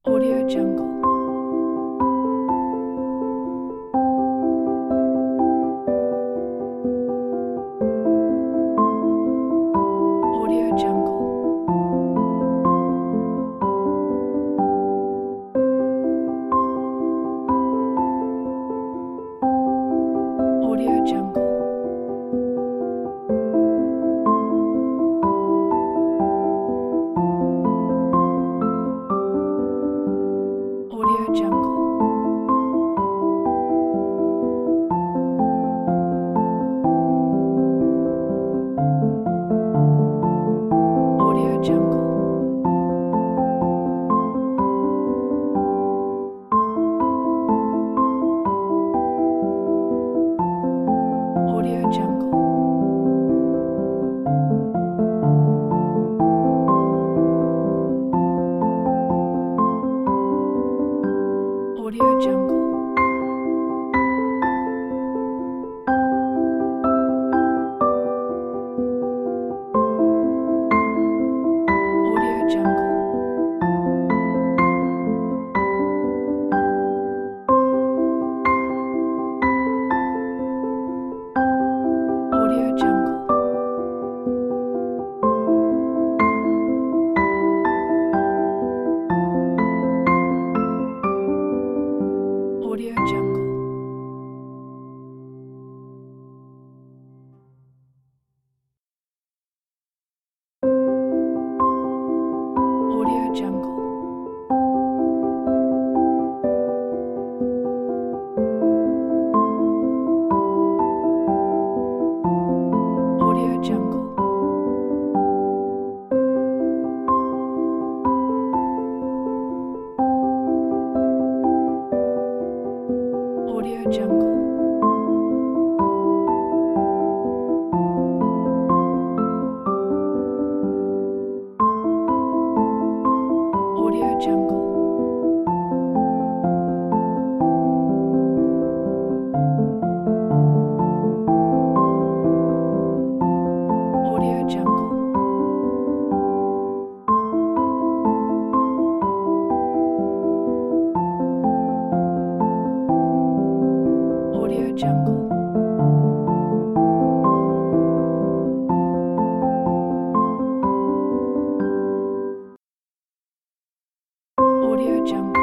Audio Jungle. Audio Jungle. Audio Jungle. Audio Jungle. Audio Jungle. Audio Jungle. Audio Jungle. Audio Jungle. Audio Jungle. Audio Jungle. Audio Jungle. Audio Jungle. Audio Jungle. Audio Jungle. Audio Jungle. Audio Jungle. Audio Jungle.